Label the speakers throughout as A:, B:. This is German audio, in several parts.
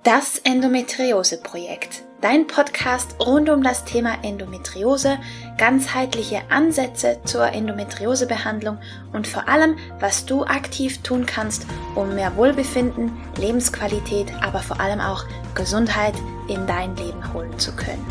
A: Das Endometriose-Projekt, dein Podcast rund um das Thema Endometriose, ganzheitliche Ansätze zur Endometriosebehandlung und vor allem, was du aktiv tun kannst, um mehr Wohlbefinden, Lebensqualität, aber vor allem auch Gesundheit in dein Leben holen zu können.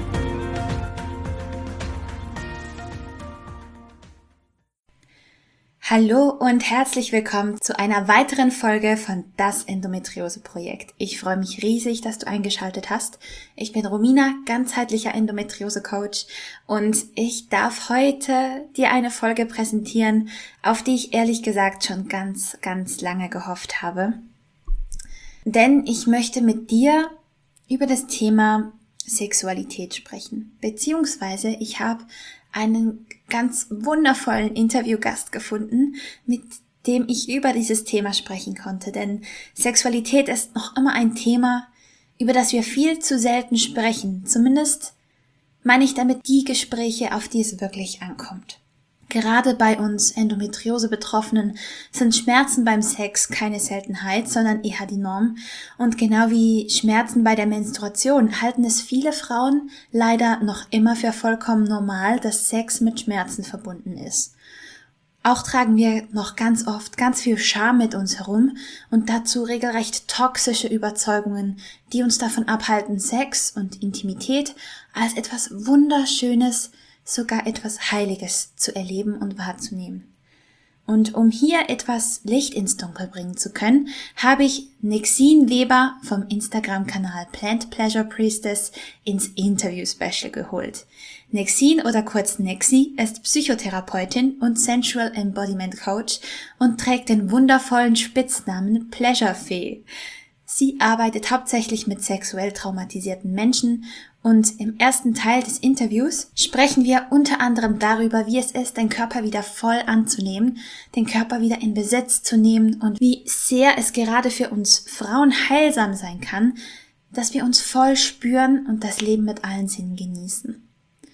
A: Hallo und herzlich willkommen zu einer weiteren Folge von Das Endometriose-Projekt. Ich freue mich riesig, dass du eingeschaltet hast. Ich bin Romina, ganzheitlicher Endometriose-Coach und ich darf heute dir eine Folge präsentieren, auf die ich ehrlich gesagt schon ganz lange gehofft habe. Denn ich möchte mit dir über das Thema Sexualität sprechen, beziehungsweise ich habe einen ganz wundervollen Interviewgast gefunden, mit dem ich über dieses Thema sprechen konnte. Denn Sexualität ist noch immer ein Thema, über das wir viel zu selten sprechen. Zumindest meine ich damit die Gespräche, auf die es wirklich ankommt. Gerade bei uns Endometriose-Betroffenen sind Schmerzen beim Sex keine Seltenheit, sondern eher die Norm. Und genau wie Schmerzen bei der Menstruation halten es viele Frauen leider noch immer für vollkommen normal, dass Sex mit Schmerzen verbunden ist. Auch tragen wir noch ganz oft ganz viel Scham mit uns herum und dazu regelrecht toxische Überzeugungen, die uns davon abhalten, Sex und Intimität als etwas Wunderschönes, sogar etwas Heiliges zu erleben und wahrzunehmen. Und um hier etwas Licht ins Dunkel bringen zu können, habe ich Nexine Weber vom Instagram-Kanal Plant Pleasure Priestess ins Interview-Special geholt. Nexine oder kurz Nexi ist Psychotherapeutin und Sensual Embodiment Coach und trägt den wundervollen Spitznamen Pleasure Fee. Sie arbeitet hauptsächlich mit sexuell traumatisierten Menschen und im ersten Teil des Interviews sprechen wir unter anderem darüber, wie es ist, den Körper wieder voll anzunehmen, den Körper wieder in Besitz zu nehmen und wie sehr es gerade für uns Frauen heilsam sein kann, dass wir uns voll spüren und das Leben mit allen Sinnen genießen.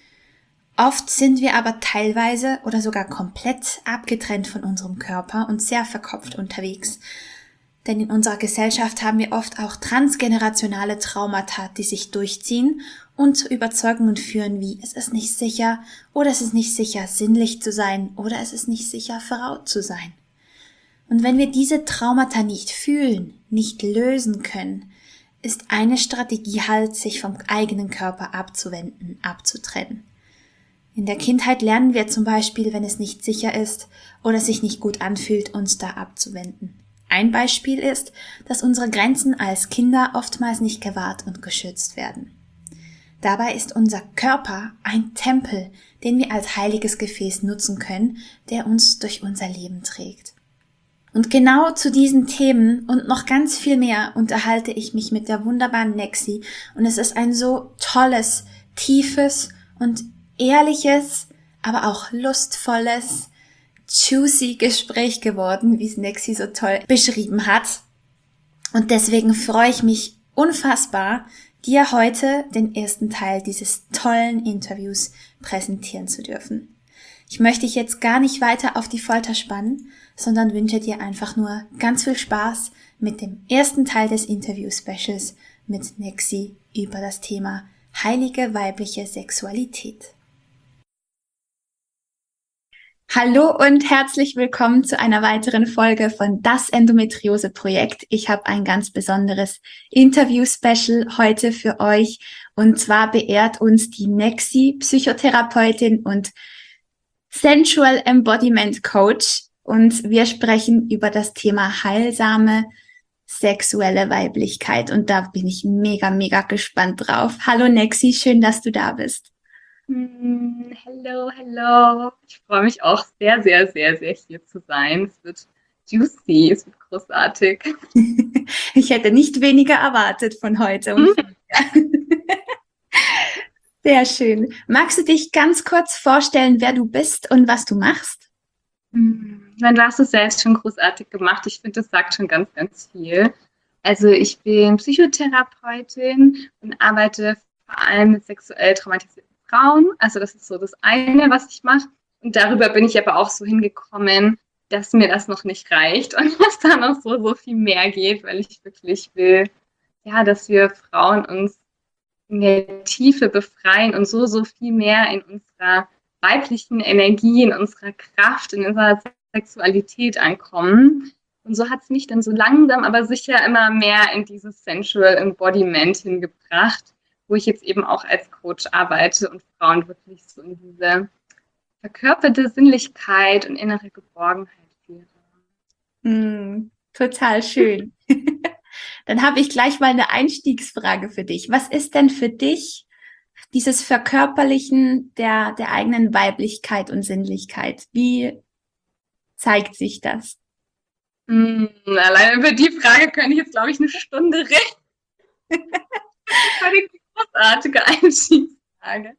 A: Oft sind wir aber teilweise oder sogar komplett abgetrennt von unserem Körper und sehr verkopft unterwegs. Denn in unserer Gesellschaft haben wir oft auch transgenerationale Traumata, die sich durchziehen und zu Überzeugungen führen wie, es ist nicht sicher oder es ist nicht sicher, sinnlich zu sein oder es ist nicht sicher, Frau zu sein. Und wenn wir diese Traumata nicht fühlen, nicht lösen können, ist eine Strategie halt, sich vom eigenen Körper abzuwenden, abzutrennen. In der Kindheit lernen wir zum Beispiel, wenn es nicht sicher ist oder sich nicht gut anfühlt, uns da abzuwenden. Ein Beispiel ist, dass unsere Grenzen als Kinder oftmals nicht gewahrt und geschützt werden. Dabei ist unser Körper ein Tempel, den wir als heiliges Gefäß nutzen können, der uns durch unser Leben trägt. Und genau zu diesen Themen und noch ganz viel mehr unterhalte ich mich mit der wunderbaren Nexi und es ist ein so tolles, tiefes und ehrliches, aber auch lustvolles, juicy Gespräch geworden, wie es Nexi so toll beschrieben hat. Und deswegen freue ich mich unfassbar, dir heute den ersten Teil dieses tollen Interviews präsentieren zu dürfen. Ich möchte dich jetzt gar nicht weiter auf die Folter spannen, sondern wünsche dir einfach nur ganz viel Spaß mit dem ersten Teil des Interview-Specials mit Nexi über das Thema heilige weibliche Sexualität. Hallo und herzlich willkommen zu einer weiteren Folge von Das Endometriose-Projekt. Ich habe ein ganz besonderes Interview-Special heute für euch und zwar beehrt uns die Nexi, Psychotherapeutin und Sensual Embodiment Coach und wir sprechen über das Thema heilsame sexuelle Weiblichkeit und da bin ich mega gespannt drauf. Hallo Nexi, schön, dass du da bist.
B: Hello. Ich freue mich auch sehr hier zu sein. Es wird juicy, es wird großartig.
A: Ich hätte nicht weniger erwartet von heute. Sehr schön. Magst du dich ganz kurz vorstellen, wer du bist und was du machst?
B: Du hast es selbst schon großartig gemacht. Ich finde, das sagt schon ganz viel. Also ich bin Psychotherapeutin und arbeite vor allem mit sexuell traumatisierten Frauen. Also das ist so das eine, was ich mache. Und darüber bin ich aber auch so hingekommen, dass mir das noch nicht reicht und dass da noch so viel mehr geht, weil ich wirklich will, ja, dass wir Frauen uns in der Tiefe befreien und so viel mehr in unserer weiblichen Energie, in unserer Kraft, in unserer Sexualität ankommen. Und so hat es mich dann so langsam, aber sicher immer mehr in dieses Sensual Embodiment hingebracht, wo ich jetzt eben auch als Coach arbeite und Frauen wirklich so in diese verkörperte Sinnlichkeit und innere Geborgenheit führe.
A: Total schön. Dann habe ich gleich mal eine Einstiegsfrage für dich. Was ist denn für dich dieses Verkörperlichen der eigenen Weiblichkeit und Sinnlichkeit? Wie zeigt sich das?
B: Allein über die Frage könnte ich jetzt, glaube ich, eine Stunde reden. Das ist eine großartige Einstiegsfrage.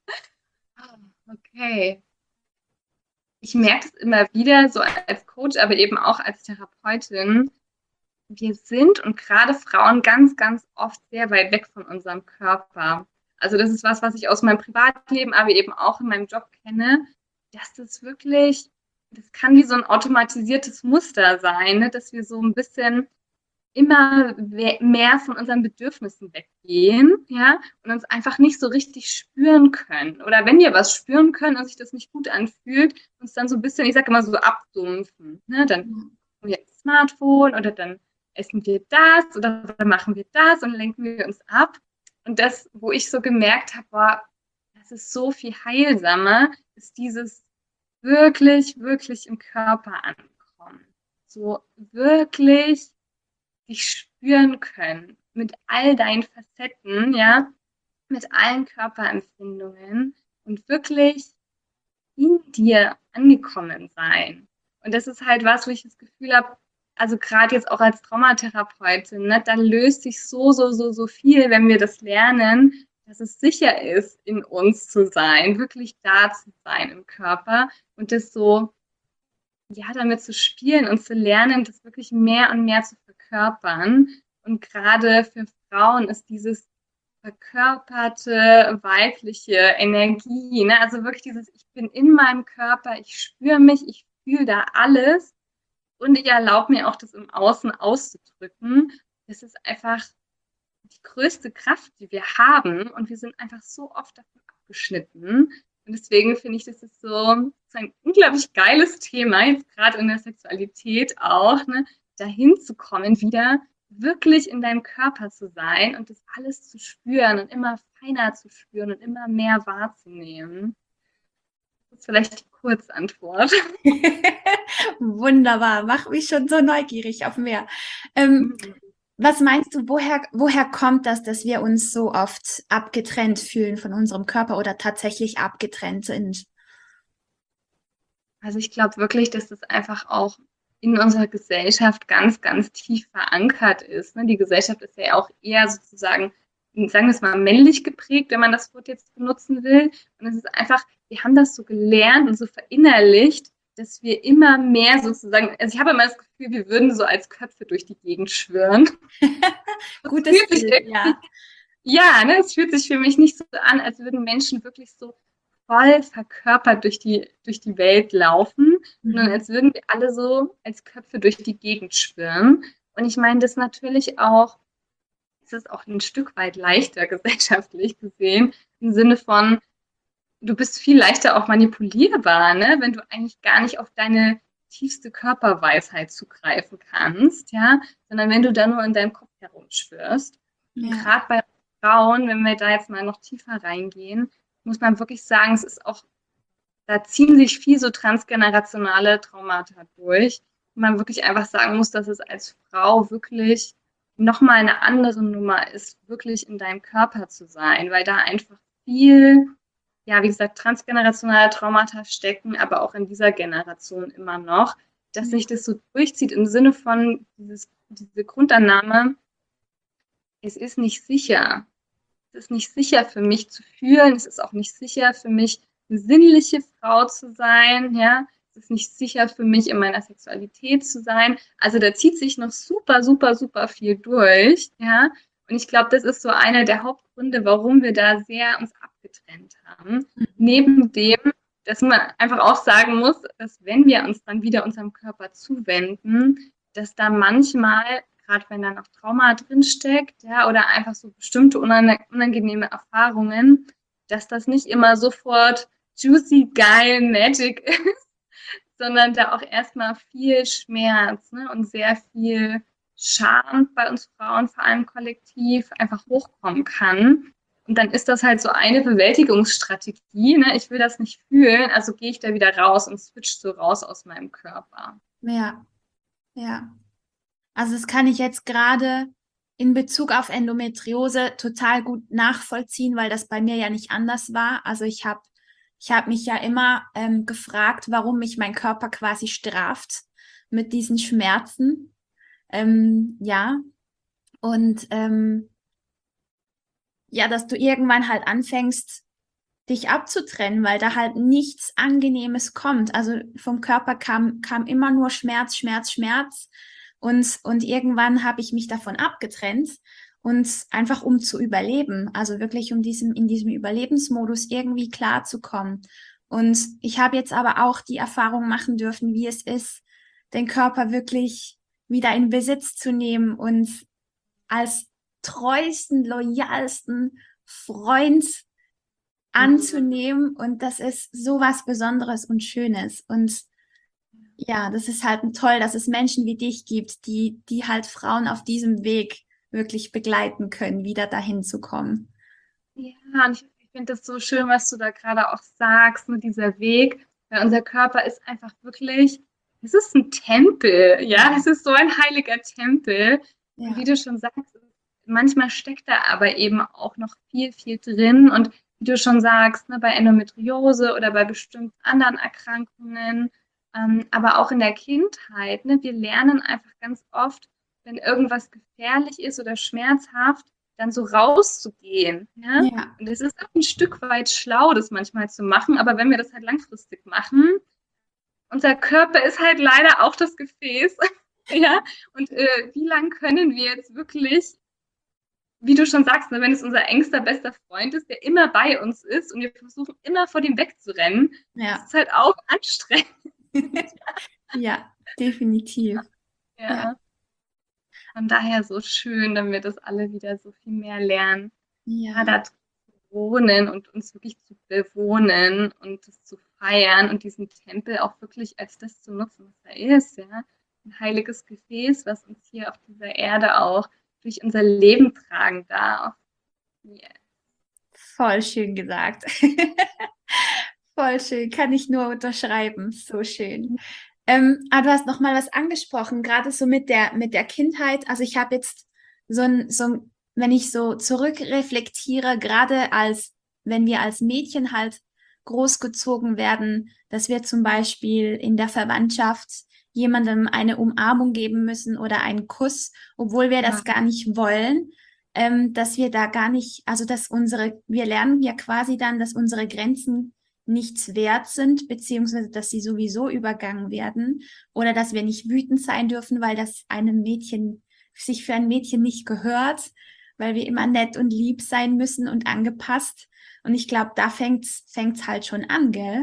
B: Okay. Ich merke es immer wieder, so als Coach, aber eben auch als Therapeutin. Wir sind und gerade Frauen ganz, ganz oft sehr weit weg von unserem Körper. Also das ist was ich aus meinem Privatleben, aber eben auch in meinem Job kenne, dass das wirklich, das kann wie so ein automatisiertes Muster sein, ne? Dass wir so ein bisschen immer mehr von unseren Bedürfnissen weggehen, ja, und uns einfach nicht so richtig spüren können. Oder wenn wir was spüren können und sich das nicht gut anfühlt, uns dann so ein bisschen, ich sage immer so abdumpfen, ne? Dann haben wir das Smartphone oder dann essen wir das oder dann machen wir das und lenken wir uns ab. Und das, wo ich so gemerkt habe, war, das ist so viel heilsamer, ist dieses wirklich, wirklich im Körper ankommen. So wirklich dich spüren können mit all deinen Facetten, ja, mit allen Körperempfindungen und wirklich in dir angekommen sein. Und das ist halt was, wo ich das Gefühl habe, also gerade jetzt auch als Traumatherapeutin, ne, da löst sich so viel, wenn wir das lernen, dass es sicher ist, in uns zu sein, wirklich da zu sein im Körper und das so, ja, damit zu spielen und zu lernen, das wirklich mehr und mehr zu verkörpern. Und gerade für Frauen ist dieses verkörperte weibliche Energie, ne? Also wirklich dieses, ich bin in meinem Körper, ich spüre mich, ich fühle da alles und ich erlaube mir auch, das im Außen auszudrücken. Das ist einfach die größte Kraft, die wir haben und wir sind einfach so oft davon abgeschnitten. Und deswegen finde ich, das ist so ein unglaublich geiles Thema, jetzt gerade in der Sexualität auch, ne, dahin zu kommen, wieder wirklich in deinem Körper zu sein und das alles zu spüren und immer feiner zu spüren und immer mehr wahrzunehmen. Das ist vielleicht die Kurzantwort.
A: Wunderbar, mach mich schon so neugierig auf mehr. Was meinst du, woher kommt das, dass wir uns so oft abgetrennt fühlen von unserem Körper oder tatsächlich abgetrennt sind?
B: Also ich glaube wirklich, dass das einfach auch in unserer Gesellschaft ganz, ganz tief verankert ist. Ne? Die Gesellschaft ist ja auch eher sozusagen, sagen wir es mal, männlich geprägt, wenn man das Wort jetzt benutzen will. Und es ist einfach, wir haben das so gelernt und so verinnerlicht, dass wir immer mehr sozusagen, also ich habe immer das Gefühl, wir würden so als Köpfe durch die Gegend schwirren.
A: Gutes Bild, ja.
B: Ja, ne, es fühlt sich für mich nicht so an, als würden Menschen wirklich so voll verkörpert durch die Welt laufen, sondern als würden wir alle so als Köpfe durch die Gegend schwirren. Und ich meine das natürlich auch, es ist auch ein Stück weit leichter gesellschaftlich gesehen, im Sinne von, du bist viel leichter auch manipulierbar, ne? Wenn du eigentlich gar nicht auf deine tiefste Körperweisheit zugreifen kannst, ja, sondern wenn du da nur in deinem Kopf herumschwirrst. Ja. Und gerade bei Frauen, wenn wir da jetzt mal noch tiefer reingehen, muss man wirklich sagen, es ist auch, da ziehen sich viel so transgenerationale Traumata durch. Und man wirklich einfach sagen muss, dass es als Frau wirklich nochmal eine andere Nummer ist, wirklich in deinem Körper zu sein, weil da einfach viel, ja, wie gesagt, transgenerationale Traumata stecken, aber auch in dieser Generation immer noch, dass sich das so durchzieht im Sinne von diese Grundannahme, es ist nicht sicher. Es ist nicht sicher für mich zu fühlen, es ist auch nicht sicher für mich, eine sinnliche Frau zu sein, ja. Es ist nicht sicher für mich, in meiner Sexualität zu sein. Also da zieht sich noch super viel durch, ja. Und ich glaube, das ist so einer der Hauptgründe, warum wir da sehr uns abgetrennt haben. Neben dem, dass man einfach auch sagen muss, dass wenn wir uns dann wieder unserem Körper zuwenden, dass da manchmal gerade wenn da noch Trauma drinsteckt, ja, oder einfach so bestimmte unangenehme Erfahrungen, dass das nicht immer sofort juicy, geil, magic ist, sondern da auch erstmal viel Schmerz, ne, und sehr viel Scham bei uns Frauen, vor allem kollektiv, einfach hochkommen kann. Und dann ist das halt so eine Bewältigungsstrategie, ne? Ich will das nicht fühlen, also gehe ich da wieder raus und switch so raus aus meinem Körper.
A: Ja, ja. Also das kann ich jetzt gerade in Bezug auf Endometriose total gut nachvollziehen, weil das bei mir ja nicht anders war. Also ich hab mich ja immer gefragt, warum mich mein Körper quasi straft mit diesen Schmerzen. Ja, und ja, dass du irgendwann halt anfängst, dich abzutrennen, weil da halt nichts Angenehmes kommt. Also vom Körper kam immer nur Schmerz, Schmerz, Schmerz. Und irgendwann habe ich mich davon abgetrennt und einfach um zu überleben, also wirklich in diesem Überlebensmodus irgendwie klarzukommen. Und ich habe jetzt aber auch die Erfahrung machen dürfen, wie es ist, den Körper wirklich wieder in Besitz zu nehmen und als treuesten, loyalsten Freund anzunehmen. Und das ist so was Besonderes und Schönes. Und ja, das ist halt toll, dass es Menschen wie dich gibt, die halt Frauen auf diesem Weg wirklich begleiten können, wieder dahin zu kommen.
B: Ja, und ich finde das so schön, was du da gerade auch sagst, mit dieser Weg, weil unser Körper ist einfach wirklich, es ist ein Tempel, ja, es ist so ein heiliger Tempel. Und wie
A: Ja,
B: du schon sagst, manchmal steckt da aber eben auch noch viel, viel drin. Und wie du schon sagst, ne, bei Endometriose oder bei bestimmten anderen Erkrankungen, aber auch in der Kindheit, ne, wir lernen einfach ganz oft, wenn irgendwas gefährlich ist oder schmerzhaft, dann so rauszugehen. Ja?
A: ja,
B: Und es ist auch ein Stück weit schlau, das manchmal zu machen, aber wenn wir das halt langfristig machen, unser Körper ist halt leider auch das Gefäß. Ja, und wie lange können wir jetzt wirklich, wie du schon sagst, ne, wenn es unser engster, bester Freund ist, der immer bei uns ist und wir versuchen immer vor dem wegzurennen, das
A: ja,
B: ist halt auch anstrengend.
A: ja, definitiv. Ja,
B: Ja, von daher so schön, wenn wir das alle wieder so viel mehr lernen. Ja,
A: ja,
B: da wohnen und uns wirklich zu bewohnen und das zu feiern und diesen Tempel auch wirklich als das zu nutzen, was er ist, ja. Ein heiliges Gefäß, was uns hier auf dieser Erde auch durch unser Leben tragen darf. Yeah.
A: voll schön gesagt. Voll schön, kann ich nur unterschreiben. So schön. Aber du hast noch mal was angesprochen, gerade so mit der Kindheit. Also ich habe jetzt wenn ich so zurückreflektiere, gerade wenn wir als Mädchen halt großgezogen werden, dass wir zum Beispiel in der Verwandtschaft jemandem eine Umarmung geben müssen oder einen Kuss, obwohl wir das
B: Ja.
A: gar nicht wollen, dass wir da gar nicht, also wir lernen ja quasi dann, dass unsere Grenzen nichts wert sind, beziehungsweise dass sie sowieso übergangen werden oder dass wir nicht wütend sein dürfen, weil das einem Mädchen sich für ein Mädchen nicht gehört, weil wir immer nett und lieb sein müssen und angepasst. Und ich glaube, da fängt's halt schon an, gell?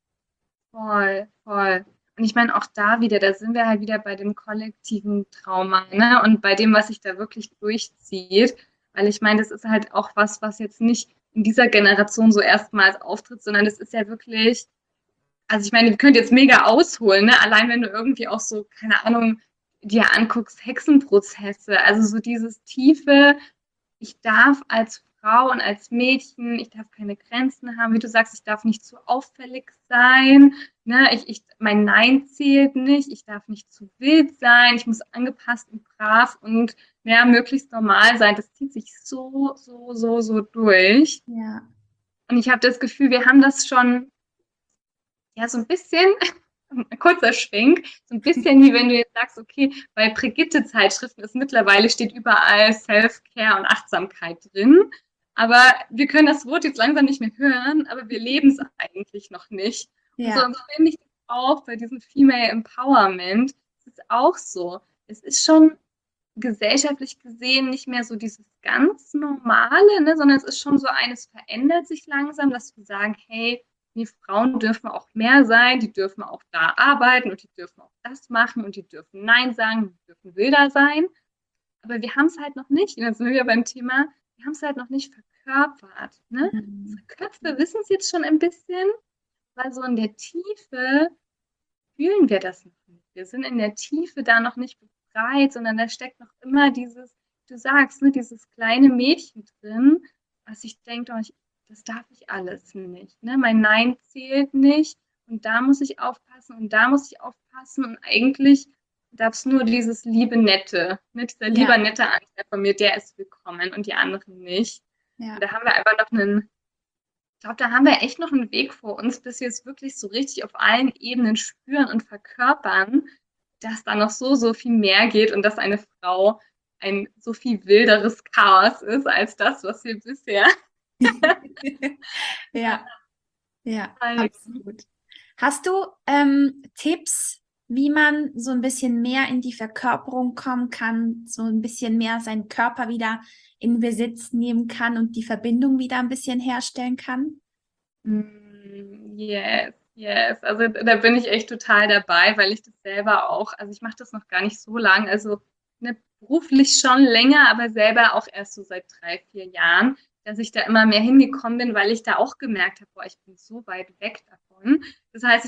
B: Voll, voll. Und ich meine, auch da wieder, da sind wir halt wieder bei dem kollektiven Trauma, ne? Und bei dem, was sich da wirklich durchzieht. Weil ich meine, das ist halt auch was, was jetzt nicht in dieser Generation so erstmals auftritt, sondern das ist ja wirklich, also ich meine, wir können jetzt mega ausholen, ne? Allein wenn du irgendwie auch so, keine Ahnung, dir anguckst, Hexenprozesse, also so dieses tiefe, ich darf als Frau und als Mädchen, ich darf keine Grenzen haben, wie du sagst, ich darf nicht zu auffällig sein, ne? Mein Nein zählt nicht, ich darf nicht zu wild sein, ich muss angepasst und brav und ja, möglichst normal sein. Das zieht sich so durch.
A: Ja,
B: Und ich habe das Gefühl, wir haben das schon ja so ein bisschen, ein kurzer Schwenk, so ein bisschen wie wenn du jetzt sagst, okay, bei Brigitte-Zeitschriften ist mittlerweile steht überall Self-Care und Achtsamkeit drin. Aber wir können das Wort jetzt langsam nicht mehr hören, aber wir leben es eigentlich noch nicht. Und so
A: ja,
B: finde ich das auch bei diesem Female Empowerment. Es ist auch so. Es ist schon gesellschaftlich gesehen nicht mehr so dieses ganz Normale, ne, sondern es ist schon so eines verändert sich langsam, dass wir sagen, hey, die Frauen dürfen auch mehr sein, die dürfen auch da arbeiten und die dürfen auch das machen und die dürfen Nein sagen, die dürfen wilder sein. aber wir haben es halt noch nicht. Und dann sind wir ja beim Thema, wir haben es halt noch nicht verkörpert. Ne?
A: Mhm.
B: Unsere Köpfe wissen es jetzt schon ein bisschen, weil so in der Tiefe fühlen wir das noch nicht. Wir sind in der Tiefe da noch nicht befreit, sondern da steckt noch immer dieses, du sagst, ne, dieses kleine Mädchen drin, was ich denke, oh, das darf ich alles nicht. Ne? Mein Nein zählt nicht und da muss ich aufpassen und da muss ich aufpassen und eigentlich darf es nur dieses liebe Nette, ne? Dieser lieber
A: Ja,
B: nette Anteil von mir, der ist willkommen und die anderen nicht. Und
A: ja.
B: da haben wir einfach noch ich glaube, da haben wir echt noch einen Weg vor uns, bis wir es wirklich so richtig auf allen Ebenen spüren und verkörpern, dass da noch so, so viel mehr geht und dass eine Frau ein so viel wilderes Chaos ist als das, was wir bisher
A: Ja, ja,
B: zeigen.
A: absolut. Hast du Tipps, wie man so ein bisschen mehr in die Verkörperung kommen kann, so ein bisschen mehr seinen Körper wieder in Besitz nehmen kann und die Verbindung wieder ein bisschen herstellen kann?
B: Yes, yes. Also da bin ich echt total dabei, weil ich das selber auch, also ich mache das noch gar nicht so lang, also ne, beruflich schon länger, aber selber auch erst so seit 3, 4 Jahren, dass ich da immer mehr hingekommen bin, weil ich da auch gemerkt habe, boah, ich bin so weit weg davon. Das heißt,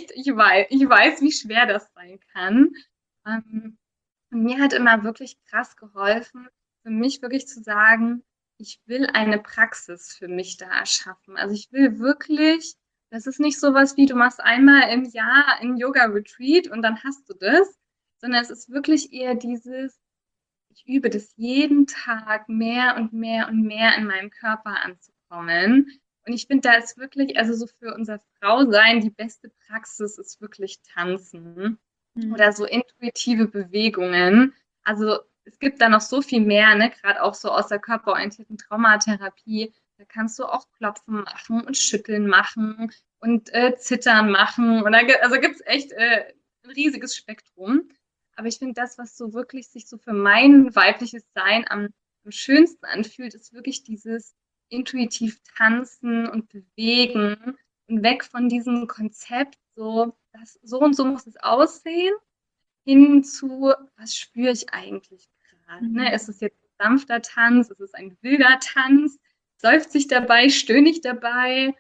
B: ich weiß, wie schwer das sein kann. Ähm, und mir hat immer wirklich krass geholfen, für mich wirklich zu sagen, ich will eine Praxis für mich da erschaffen. Also ich will wirklich, das ist nicht sowas wie, du machst einmal im Jahr ein Yoga-Retreat und dann hast du das, sondern es ist wirklich eher dieses, ich übe das jeden Tag mehr und mehr und mehr in meinem Körper anzukommen. Und ich finde, da ist wirklich, also so für unser Frausein, die beste Praxis ist wirklich Tanzen
A: Hm.
B: oder so intuitive Bewegungen. Also es gibt da noch so viel mehr, ne? Gerade auch so aus der körperorientierten Traumatherapie. Da kannst du auch Klopfen machen und Schütteln machen und Zittern machen. Und also gibt es echt ein riesiges Spektrum. Aber ich finde, das, was so wirklich sich so für mein weibliches Sein am schönsten anfühlt, ist wirklich dieses intuitiv tanzen und bewegen und weg von diesem Konzept, so, so und so muss es aussehen, hin zu, was spüre ich eigentlich gerade? Ne?
A: Hm.
B: Ist es jetzt ein sanfter Tanz? Ist es ein wilder Tanz? Seufze ich dabei? Stöhne ich dabei?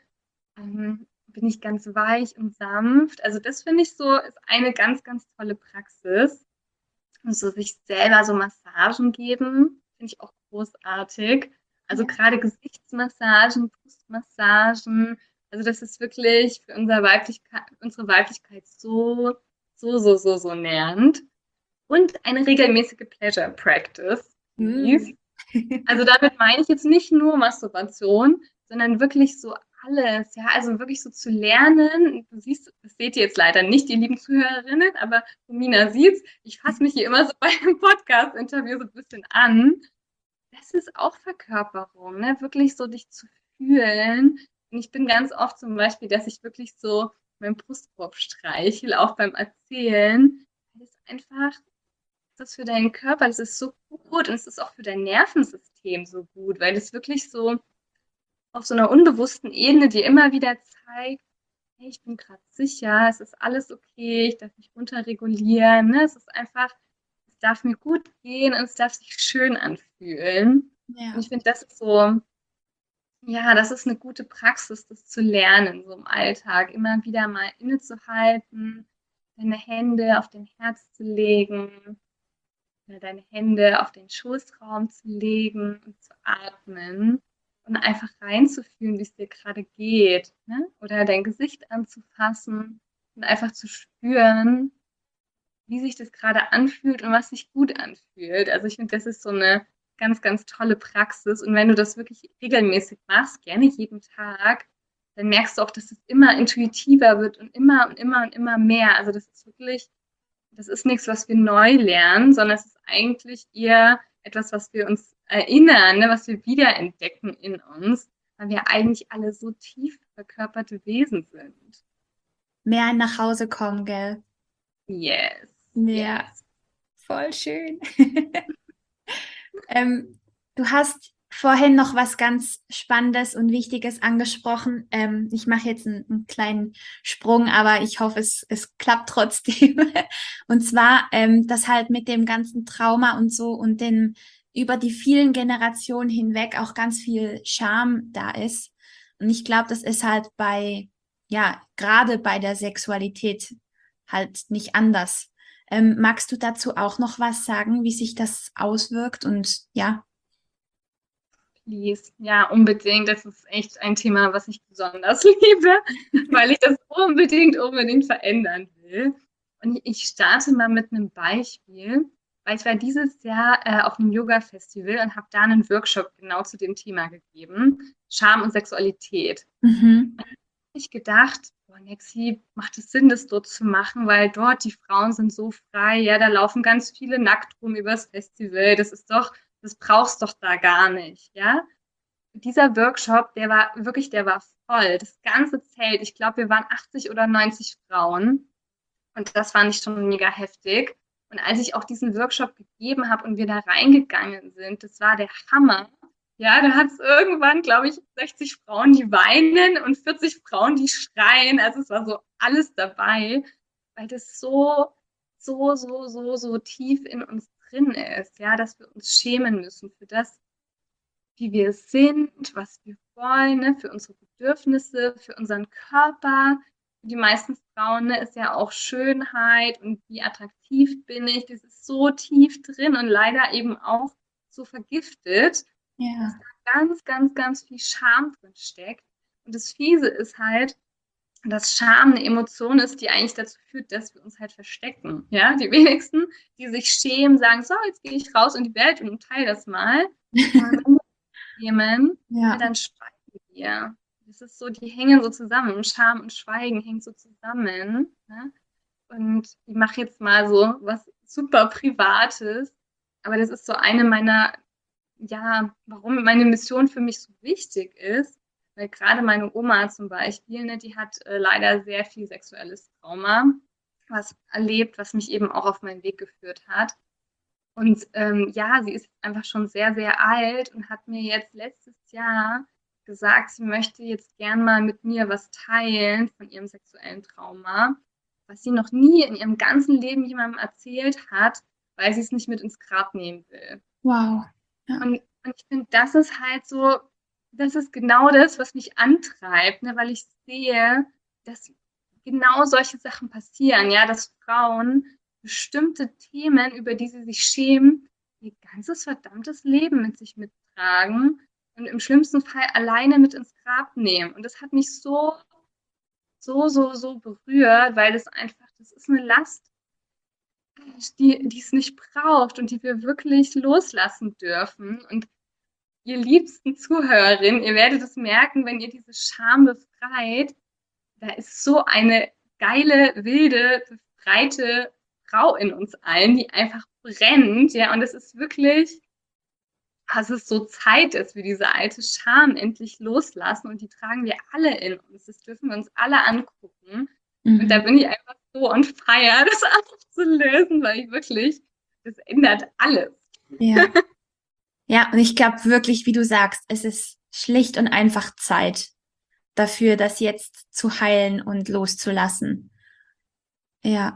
B: Bin ich ganz weich und sanft? Also das finde ich so, ist eine ganz, ganz tolle Praxis. Und so sich selber so Massagen geben, finde ich auch großartig. Also
A: Ja.
B: gerade Gesichtsmassagen, Brustmassagen. Also das ist wirklich für unsere Weiblichkeit so, so, so, so, so nährend. Und eine regelmäßige Pleasure Practice.
A: Hm.
B: Also damit meine ich jetzt nicht nur Masturbation, sondern wirklich so alles, ja, also wirklich so zu lernen. Du siehst, das seht ihr jetzt leider nicht, die lieben Zuhörerinnen, aber Romina sieht's. Ich fasse mich hier immer so bei einem Podcast-Interview so ein bisschen an. Das ist auch Verkörperung, ne? Wirklich so dich zu fühlen. Und ich bin ganz oft zum Beispiel, dass ich wirklich so meinen Brustkorb streichel, auch beim Erzählen. Das ist einfach das für deinen Körper, das ist so gut und es ist auch für dein Nervensystem so gut, weil es wirklich so auf so einer unbewussten Ebene dir immer wieder zeigt, hey, ich bin gerade sicher, es ist alles okay, ich darf mich runterregulieren, ne? Es ist einfach, es darf mir gut gehen und es darf sich schön anfühlen. Und
A: Ja.
B: ich finde, das ist so, ja, das ist eine gute Praxis, das zu lernen, so im Alltag, immer wieder mal innezuhalten, deine Hände auf dein Herz zu legen, deine Hände auf den Schoßraum zu legen und zu atmen und einfach reinzufühlen, wie es dir gerade geht. Ne? Oder dein Gesicht anzufassen und einfach zu spüren, wie sich das gerade anfühlt und was sich gut anfühlt. Also ich finde, das ist so eine ganz, ganz tolle Praxis. Und wenn du das wirklich regelmäßig machst, gerne jeden Tag, dann merkst du auch, dass es immer intuitiver wird und immer und immer und immer mehr. Also das ist wirklich, das ist nichts, was wir neu lernen, sondern es ist eigentlich eher etwas, was wir uns erinnern, ne, was wir wiederentdecken in uns, weil wir eigentlich alle so tief verkörperte Wesen sind.
A: Mehr ein nach Hause kommen, gell?
B: Yes,
A: Ja,
B: yes.
A: voll schön. Du hast vorhin noch was ganz Spannendes und Wichtiges angesprochen. Ich mache jetzt einen kleinen Sprung, aber ich hoffe, es klappt trotzdem. Und zwar, dass halt mit dem ganzen Trauma und so und den über die vielen Generationen hinweg auch ganz viel Scham da ist. Und ich glaube, das ist halt ja, gerade bei der Sexualität halt nicht anders. Magst du dazu auch noch was sagen, wie sich das auswirkt? Und ja.
B: Please. Ja, unbedingt. Das ist echt ein Thema, was ich besonders liebe, weil ich das unbedingt verändern will. Und ich starte mal mit einem Beispiel, weil ich war dieses Jahr auf einem Yoga-Festival und habe da einen Workshop genau zu dem Thema gegeben, Scham und Sexualität.
A: Mhm.
B: Ich gedacht, boah, Nexi, macht es Sinn, das dort zu machen, weil dort die Frauen sind so frei, ja, da laufen ganz viele nackt rum übers Festival, das brauchst doch da gar nicht, ja. Dieser Workshop, der war voll, das ganze Zelt, ich glaube, wir waren 80 oder 90 Frauen und das fand ich schon mega heftig. Und als ich auch diesen Workshop gegeben habe und wir da reingegangen sind, das war der Hammer. Ja, da hat es irgendwann, glaube ich, 60 Frauen, die weinen und 40 Frauen, die schreien. Also es war so alles dabei, weil das so tief in uns drin ist, ja, dass wir uns schämen müssen für das, wie wir sind, was wir wollen, ne, für unsere Bedürfnisse, für unseren Körper. Für die meisten Frauen, ne, ist ja auch Schönheit und wie attraktiv bin ich. Das ist so tief drin und leider eben auch so vergiftet, dass
A: Ja.
B: da ganz viel Scham drin steckt. Und das Fiese ist halt, dass Scham eine Emotion ist, die eigentlich dazu führt, dass wir uns halt verstecken. Ja, die wenigsten, die sich schämen, sagen, so, jetzt gehe ich raus in die Welt und teile das mal. Aber wenn Themen, ja,
A: Ja.
B: dann schweigen wir. Das ist so, die hängen so zusammen. Scham und Schweigen hängen so zusammen. Ne? Und ich mache jetzt mal so was super Privates, aber das ist so eine meiner, ja, warum meine Mission für mich so wichtig ist, weil gerade meine Oma zum Beispiel, ne, die hat leider sehr viel sexuelles Trauma, was erlebt, was mich eben auch auf meinen Weg geführt hat. Und ja, sie ist einfach schon sehr alt und hat mir jetzt letztes Jahr gesagt, sie möchte jetzt gern mal mit mir was teilen von ihrem sexuellen Trauma, was sie noch nie in ihrem ganzen Leben jemandem erzählt hat, weil sie es nicht mit ins Grab nehmen will.
A: Wow. Ja.
B: Und ich finde, das ist halt so, das ist genau das, was mich antreibt, ne, weil ich sehe, dass genau solche Sachen passieren, ja, dass Frauen bestimmte Themen, über die sie sich schämen, ihr ganzes verdammtes Leben mit sich mittragen und im schlimmsten Fall alleine mit ins Grab nehmen. Und das hat mich so berührt, weil das ist eine Last, die es nicht braucht und die wir wirklich loslassen dürfen. Und ihr liebsten Zuhörerinnen, ihr werdet es merken, wenn ihr diese Scham befreit, da ist so eine geile, wilde, befreite Frau in uns allen, die einfach brennt, ja, und es ist wirklich, dass es so Zeit ist, wir diese alte Scham endlich loslassen und die tragen wir alle in uns. Das dürfen wir uns alle angucken. Und da
A: Mhm.
B: bin ich einfach so on fire, das einfach zu lösen, weil ich wirklich, das ändert alles.
A: Ja. Ja, und ich glaube wirklich, wie du sagst, es ist schlicht und einfach Zeit dafür, das jetzt zu heilen und loszulassen. Ja,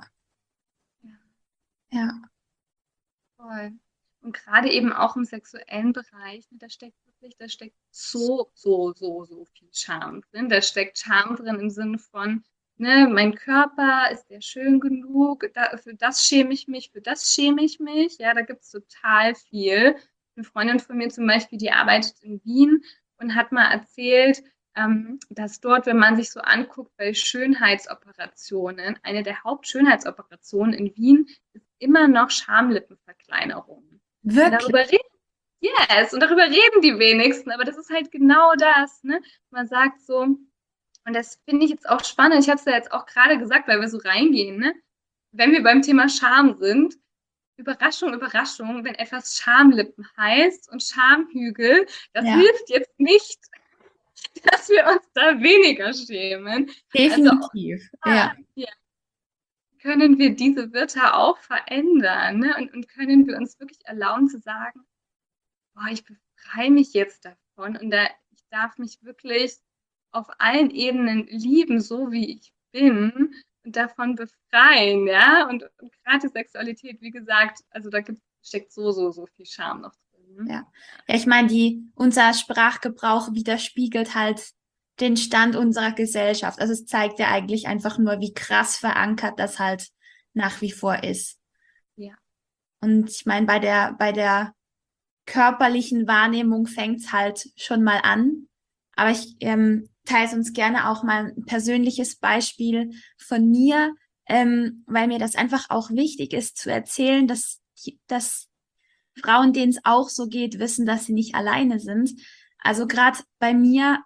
A: ja,
B: Voll. Und gerade eben auch im sexuellen Bereich, ne, da steckt so viel Charme drin. Da steckt Charme drin im Sinne von, ne, mein Körper, ist der schön genug? Für das schäme ich mich, für das schäme ich mich. Ja, da gibt es total viel. Eine Freundin von mir zum Beispiel, die arbeitet in Wien und hat mal erzählt, dass dort, wenn man sich so anguckt, bei Schönheitsoperationen, eine der Hauptschönheitsoperationen in Wien ist immer noch Schamlippenverkleinerung. Und
A: wirklich.
B: yes, und darüber reden die wenigsten, aber das ist halt genau das, ne? Man sagt so, und das finde ich jetzt auch spannend, ich habe es ja jetzt auch gerade gesagt, weil wir so reingehen, ne? Wenn wir beim Thema Scham sind, Überraschung, Überraschung, wenn etwas Schamlippen heißt und Schamhügel, das
A: Ja,
B: hilft jetzt nicht, dass wir uns da weniger schämen. Also
A: definitiv. Ja,
B: ja, können wir diese Wörter auch verändern, ne? Und können wir uns wirklich erlauben zu sagen, boah, ich befreie mich jetzt davon und ich darf mich wirklich auf allen Ebenen lieben, so wie ich bin und davon befreien, ja. Und gerade Sexualität, wie gesagt, also steckt so viel Scham noch drin.
A: Ja. Ja, ich meine, unser Sprachgebrauch widerspiegelt halt den Stand unserer Gesellschaft. Also es zeigt ja eigentlich einfach nur, wie krass verankert das halt nach wie vor ist.
B: Ja.
A: Und ich meine, bei der körperlichen Wahrnehmung fängt's halt schon mal an. Aber ich teile uns gerne auch mal ein persönliches Beispiel von mir, weil mir das einfach auch wichtig ist zu erzählen, dass Frauen, denen es auch so geht, wissen, dass sie nicht alleine sind. Also gerade bei mir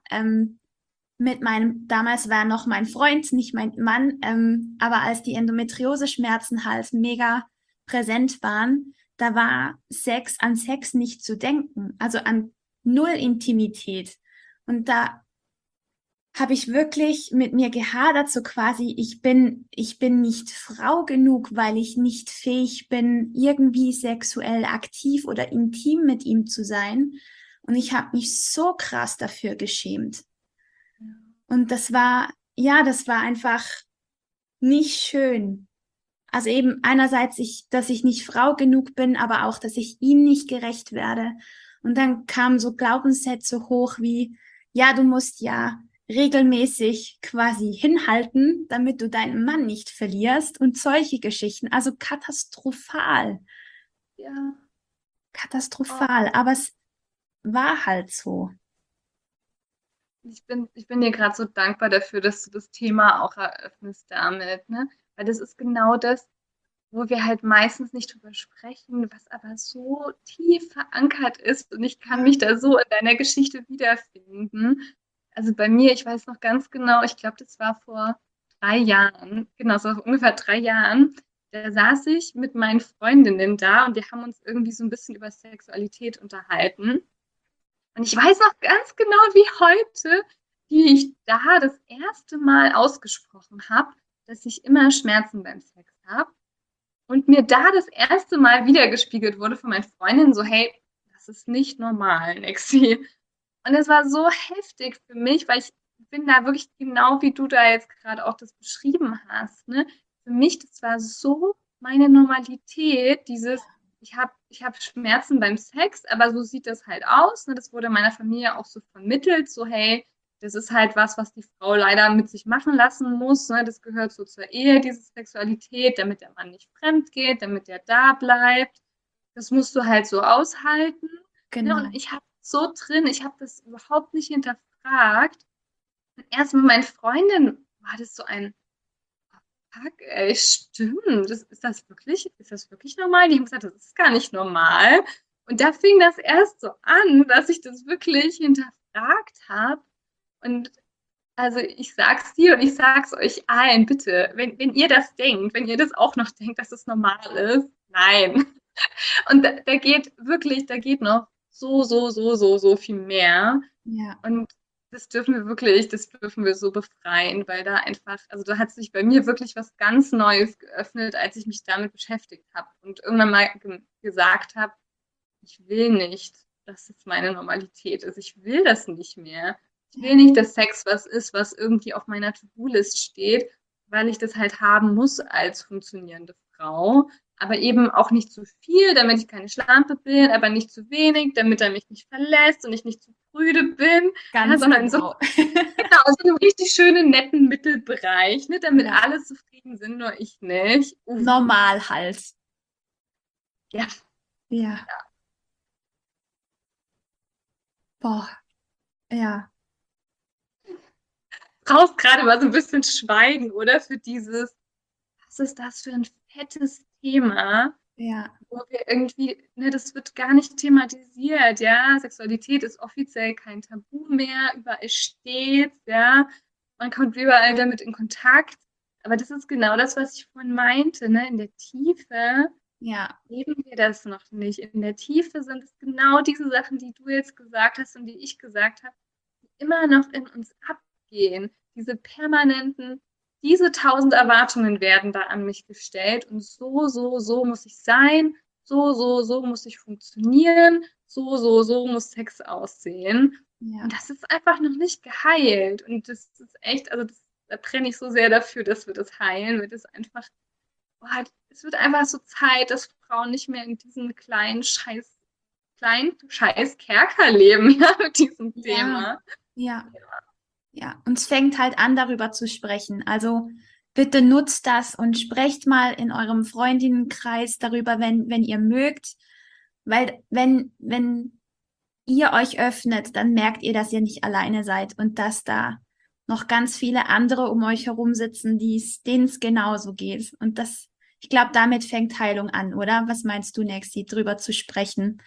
A: damals war noch mein Freund, nicht mein Mann, aber als die Endometriose-Schmerzen halt mega präsent waren, da war an Sex nicht zu denken, also an null Intimität. Und da habe ich wirklich mit mir gehadert, so quasi, ich bin nicht Frau genug, weil ich nicht fähig bin, irgendwie sexuell aktiv oder intim mit ihm zu sein. Und ich habe mich so krass dafür geschämt. Und das war einfach nicht schön. Also eben einerseits, dass ich nicht Frau genug bin, aber auch, dass ich ihm nicht gerecht werde. Und dann kamen so Glaubenssätze hoch wie, ja, du musst ja regelmäßig quasi hinhalten, damit du deinen Mann nicht verlierst und solche Geschichten. Also katastrophal,
B: Ja.
A: katastrophal. Aber es war halt so.
B: Ich bin dir gerade so dankbar dafür, dass du das Thema auch eröffnest damit, ne? Weil das ist genau das, wo wir halt meistens nicht drüber sprechen, was aber so tief verankert ist. Und ich kann mich da so in deiner Geschichte wiederfinden. Also bei mir, ich weiß noch ganz genau, ich glaube, das war vor 3 Jahren, genau, so vor ungefähr 3 Jahren, da saß ich mit meinen Freundinnen da und wir haben uns irgendwie so ein bisschen über Sexualität unterhalten. Und ich weiß noch ganz genau wie heute, wie ich da das erste Mal ausgesprochen habe, dass ich immer Schmerzen beim Sex habe. Und mir da das erste Mal wiedergespiegelt wurde von meinen Freundinnen, so, hey, das ist nicht normal, Nexi. Und es war so heftig für mich, weil ich bin da wirklich genau wie du da jetzt gerade auch das beschrieben hast. Ne? Für mich, das war so meine Normalität, ich hab Schmerzen beim Sex, aber so sieht das halt aus. Ne? Das wurde meiner Familie auch so vermittelt, so hey, das ist halt was die Frau leider mit sich machen lassen muss. Ne? Das gehört so zur Ehe, diese Sexualität, damit der Mann nicht fremd geht, damit der da bleibt. Das musst du halt so aushalten. Ne? Und
A: Genau.
B: ich habe so drin, ich habe das überhaupt nicht hinterfragt. Und erst mit meinen Freundinnen war das so ein Fuck, ey, stimmt. Ist das wirklich normal? Die haben gesagt, das ist gar nicht normal. Und da fing das erst so an, dass ich das wirklich hinterfragt habe. Und also ich sag's dir und ich sag's euch allen, bitte, wenn ihr das denkt, wenn ihr das auch noch denkt, dass es normal ist, nein. Und da geht noch so viel mehr.
A: Ja.
B: Und das dürfen wir so befreien, weil da einfach, also da hat sich bei mir wirklich was ganz Neues geöffnet, als ich mich damit beschäftigt habe und irgendwann mal gesagt habe, ich will nicht, dass es meine Normalität ist. Ich will das nicht mehr. Ich will nicht, dass Sex was ist, was irgendwie auf meiner To-Do-List steht, weil ich das halt haben muss als funktionierende Frau. Aber eben auch nicht zu viel, damit ich keine Schlampe bin, aber nicht zu wenig, damit er mich nicht verlässt und ich nicht zu prüde bin, ja,
A: Ganz
B: sondern in so,
A: genau.
B: genau, so einem richtig schönen, netten Mittelbereich, ne, damit
A: Ja.
B: alle zufrieden sind, nur ich nicht.
A: Normal halt.
B: Ja,
A: Ja. Boah. Ja.
B: brauchst gerade mal so ein bisschen Schweigen, oder? Für dieses, was ist das für ein fettes Thema,
A: Ja.
B: wo wir irgendwie, ne, das wird gar nicht thematisiert, ja. Sexualität ist offiziell kein Tabu mehr, überall steht, ja. Man kommt überall damit in Kontakt. Aber das ist genau das, was ich vorhin meinte, ne? In der Tiefe
A: Ja.
B: leben wir das noch nicht. In der Tiefe sind es genau diese Sachen, die du jetzt gesagt hast und die ich gesagt habe, die immer noch in uns abgehen. Diese 1000 Erwartungen werden da an mich gestellt und so muss ich sein, so muss ich funktionieren, so muss Sex aussehen.
A: Ja.
B: Und das ist einfach noch nicht geheilt. Und das ist echt, also da brenne ich so sehr dafür, dass wir das heilen, weil das einfach, boah, es wird einfach so Zeit, dass Frauen nicht mehr in diesen kleinen Scheiß Kerker leben, ja, mit diesem
A: Ja,
B: Thema.
A: ja, ja. Und es fängt halt an, darüber zu sprechen. Also bitte nutzt das und sprecht mal in eurem Freundinnenkreis darüber, wenn ihr mögt. Weil wenn ihr euch öffnet, dann merkt ihr, dass ihr nicht alleine seid und dass da noch ganz viele andere um euch herum sitzen, denen es genauso geht. Und das, ich glaube, damit fängt Heilung an, oder? Was meinst du, Nexi, drüber zu sprechen?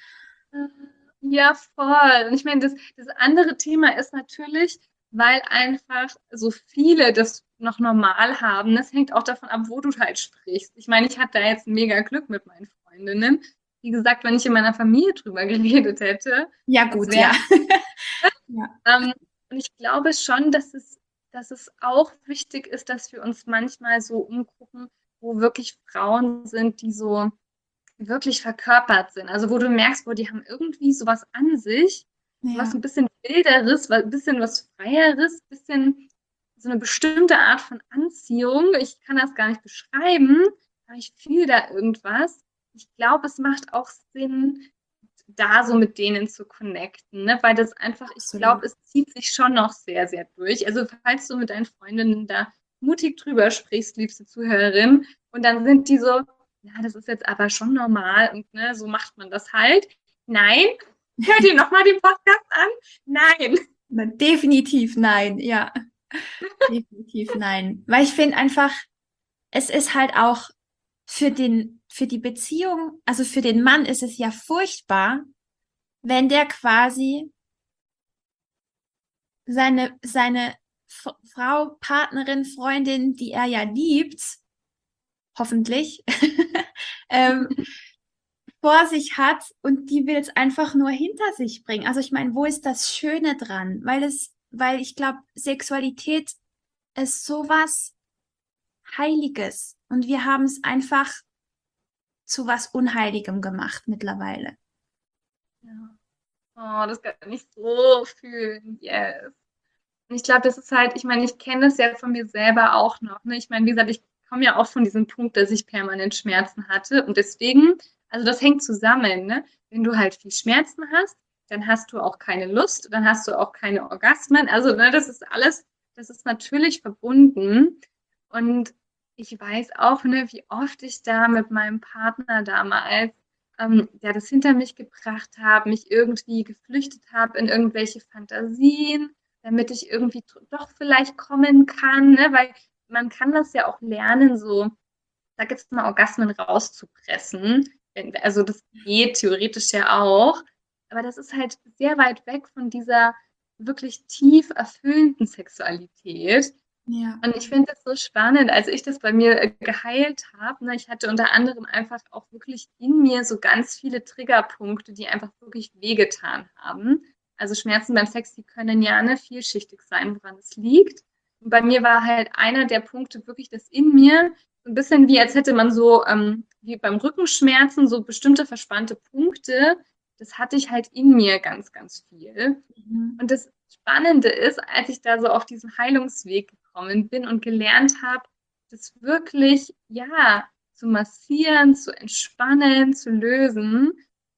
B: Ja, voll. Und ich meine, das andere Thema ist natürlich, weil einfach so viele das noch normal haben. Das hängt auch davon ab, wo du halt sprichst. Ich meine, ich hatte da jetzt mega Glück mit meinen Freundinnen. Wie gesagt, wenn ich in meiner Familie drüber geredet hätte,
A: Ja,
B: das
A: gut,
B: wäre.
A: ja. Ja.
B: Und ich glaube schon, dass es auch wichtig ist, dass wir uns manchmal so umgucken, wo wirklich Frauen sind, die so wirklich verkörpert sind. Also wo du merkst, wo die haben irgendwie sowas an sich, was
A: Ja.
B: ein bisschen wilderes, ein bisschen was freieres, ein bisschen so eine bestimmte Art von Anziehung. Ich kann das gar nicht beschreiben, aber ich fühle da irgendwas. Ich glaube, es macht auch Sinn, da so mit denen zu connecten, ne? Weil das einfach, ich
A: Absolut.
B: glaube, es zieht sich schon noch sehr, sehr durch. Also falls du mit deinen Freundinnen da mutig drüber sprichst, liebste Zuhörerin, und dann sind die so, ja, das ist jetzt aber schon normal und ne, so macht man das halt. Nein, hört ihr nochmal den Podcast an? Nein.
A: Definitiv nein, ja. Definitiv nein. Weil ich finde einfach, es ist halt auch für die Beziehung, also für den Mann ist es ja furchtbar, wenn der quasi seine Frau, Partnerin, Freundin, die er ja liebt, hoffentlich, ähm, vor sich hat und die will es einfach nur hinter sich bringen. Also ich meine, wo ist das Schöne dran? Weil ich glaube, Sexualität ist sowas Heiliges und wir haben es einfach zu was Unheiligem gemacht mittlerweile.
B: Ja. Oh, das kann ich so fühlen. Yes. Und ich glaube, das ist halt, ich meine, ich kenne das ja von mir selber auch noch. Ne? Ich meine, wie gesagt, ich komme ja auch von diesem Punkt, dass ich permanent Schmerzen hatte. Und deswegen, also das hängt zusammen. Ne? Wenn du halt viel Schmerzen hast, dann hast du auch keine Lust, dann hast du auch keine Orgasmen. Also, ne, das ist alles, das ist natürlich verbunden. Und ich weiß auch, ne, wie oft ich da mit meinem Partner damals, der das hinter mich gebracht habe, mich irgendwie geflüchtet habe in irgendwelche Fantasien, damit ich irgendwie doch vielleicht kommen kann, ne? Weil man kann das ja auch lernen, so, da gibt es mal Orgasmen rauszupressen. Also das geht theoretisch ja auch, aber das ist halt sehr weit weg von dieser wirklich tief erfüllenden Sexualität.
A: Ja,
B: Und ich finde das so spannend, als ich das bei mir geheilt habe. Ne, ich hatte unter anderem einfach auch wirklich in mir so ganz viele Triggerpunkte, die einfach wirklich wehgetan haben. Also Schmerzen beim Sex, die können ja ne, vielschichtig sein, woran es liegt. Und bei mir war halt einer der Punkte wirklich das in mir, so ein bisschen wie, als hätte man so, wie beim Rückenschmerzen, so bestimmte verspannte Punkte. Das hatte ich halt in mir ganz, ganz viel.
A: mhm.
B: Und das Spannende ist, als ich da so auf diesen Heilungsweg gekommen bin und gelernt habe, das wirklich, ja, zu massieren, zu entspannen, zu lösen.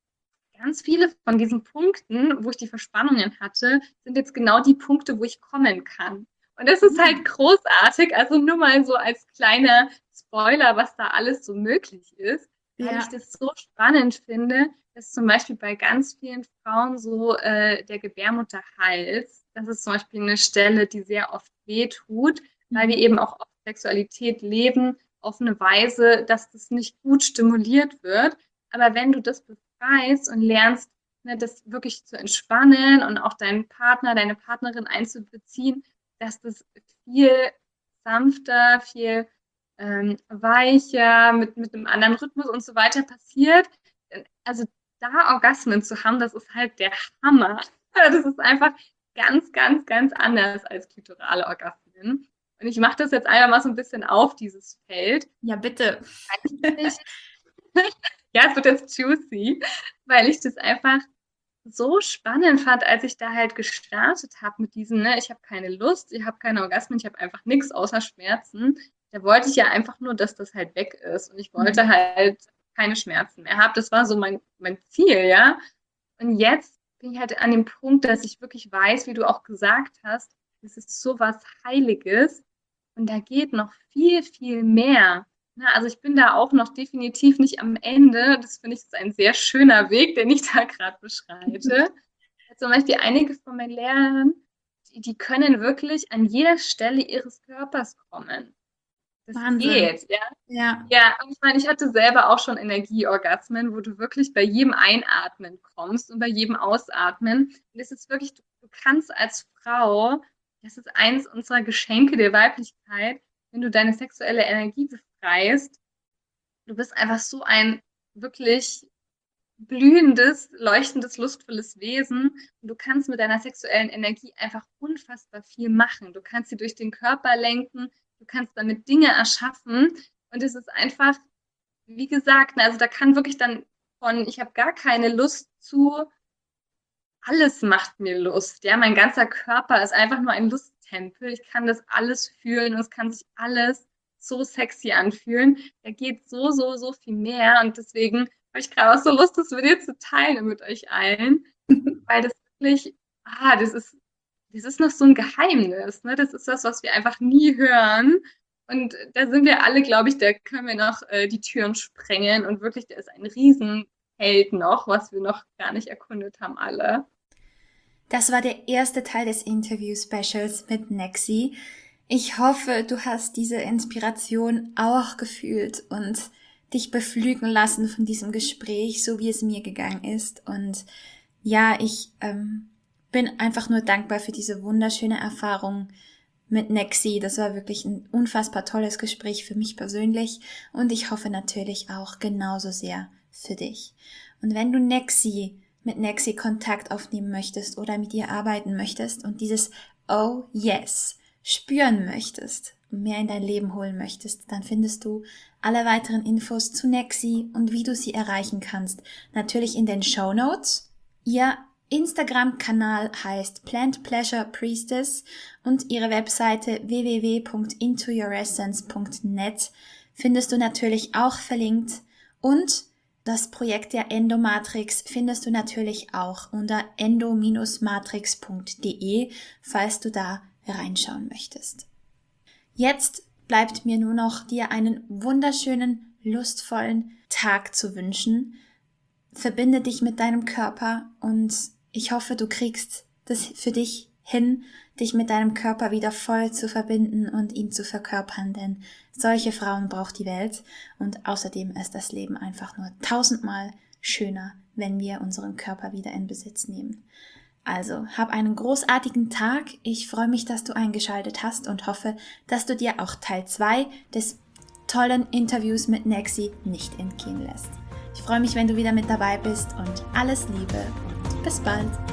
B: Ganz viele von diesen Punkten, wo ich die Verspannungen hatte, sind jetzt genau die Punkte, wo ich kommen kann. Und das ist halt großartig. Also nur mal so als kleiner Spoiler, was da alles so möglich ist, weil ich
A: Ja,
B: das so spannend finde, dass zum Beispiel bei ganz vielen Frauen so der Gebärmutterhals, das ist zum Beispiel eine Stelle, die sehr oft wehtut, weil wir
A: mhm.
B: eben auch oft Sexualität leben auf eine Weise, dass das nicht gut stimuliert wird. Aber wenn du das befreist und lernst, ne, das wirklich zu entspannen und auch deinen Partner, deine Partnerin einzubeziehen, dass das viel sanfter, viel weicher, mit einem anderen Rhythmus und so weiter passiert. Also da Orgasmen zu haben, das ist halt der Hammer. Das ist einfach ganz, ganz, ganz anders als klitorale Orgasmen. Und ich mache das jetzt einfach mal so ein bisschen auf, dieses Feld.
A: Ja, bitte.
B: Ich, ja, es wird jetzt juicy, weil ich das einfach so spannend fand, als ich da halt gestartet habe mit diesem, ne, ich habe keine Lust, ich habe keine Orgasmen, ich habe einfach nichts außer Schmerzen. Da wollte ich ja einfach nur, dass das halt weg ist. Und ich wollte halt keine Schmerzen mehr haben. Das war so mein Ziel, ja. Und jetzt bin ich halt an dem Punkt, dass ich wirklich weiß, wie du auch gesagt hast, es ist so was Heiliges und da geht noch viel, viel mehr. Na, also ich bin da auch noch definitiv nicht am Ende. Das finde ich ist ein sehr schöner Weg, den ich da gerade beschreite. Zum Beispiel einige von meinen Lehrern, die können wirklich an jeder Stelle ihres Körpers kommen. Das
A: Wahnsinn.
B: geht, ja.
A: Ja.
B: Ja, und ich meine, ich hatte selber auch schon Energieorgasmen, wo du wirklich bei jedem Einatmen kommst und bei jedem Ausatmen. Und es ist wirklich, du kannst als Frau, das ist eins unserer Geschenke der Weiblichkeit, wenn du deine sexuelle Energie befreist, du bist einfach so ein wirklich blühendes, leuchtendes, lustvolles Wesen und du kannst mit deiner sexuellen Energie einfach unfassbar viel machen. Du kannst sie durch den Körper lenken, du kannst damit Dinge erschaffen und es ist einfach, wie gesagt, also da kann wirklich dann von, ich habe gar keine Lust zu, alles macht mir Lust. Ja, mein ganzer Körper ist einfach nur ein Lusttempel. Ich kann das alles fühlen und es kann sich alles so sexy anfühlen. Da geht so, so, so viel mehr und deswegen habe ich gerade auch so Lust, das mit dir zu teilen mit euch allen, weil das wirklich, das ist noch so ein Geheimnis, ne? Das ist das, was wir einfach nie hören. Und da sind wir alle, glaube ich, da können wir noch die Türen sprengen und wirklich, da ist ein Riesenfeld noch, was wir noch gar nicht erkundet haben, alle.
A: Das war der erste Teil des Interview-Specials mit Nexi. Ich hoffe, du hast diese Inspiration auch gefühlt und dich beflügeln lassen von diesem Gespräch, so wie es mir gegangen ist. Und ja, ich bin einfach nur dankbar für diese wunderschöne Erfahrung mit Nexi. Das war wirklich ein unfassbar tolles Gespräch für mich persönlich und ich hoffe natürlich auch genauso sehr für dich. Und wenn du mit Nexi Kontakt aufnehmen möchtest oder mit ihr arbeiten möchtest und dieses Oh yes spüren möchtest und mehr in dein Leben holen möchtest, dann findest du alle weiteren Infos zu Nexi und wie du sie erreichen kannst, natürlich in den Shownotes. Ihr Instagram-Kanal heißt Plant Pleasure Priestess und ihre Webseite www.intoyouressence.net findest du natürlich auch verlinkt und das Projekt der Endomatrix findest du natürlich auch unter endo-matrix.de, falls du da reinschauen möchtest. Jetzt bleibt mir nur noch, dir einen wunderschönen, lustvollen Tag zu wünschen. Verbinde dich mit deinem Körper und ich hoffe, du kriegst das für dich hin, dich mit deinem Körper wieder voll zu verbinden und ihn zu verkörpern, denn solche Frauen braucht die Welt und außerdem ist das Leben einfach nur 1000-mal schöner, wenn wir unseren Körper wieder in Besitz nehmen. Also, hab einen großartigen Tag. Ich freue mich, dass du eingeschaltet hast und hoffe, dass du dir auch Teil 2 des tollen Interviews mit Nexi nicht entgehen lässt. Ich freue mich, wenn du wieder mit dabei bist und alles Liebe und bis bald.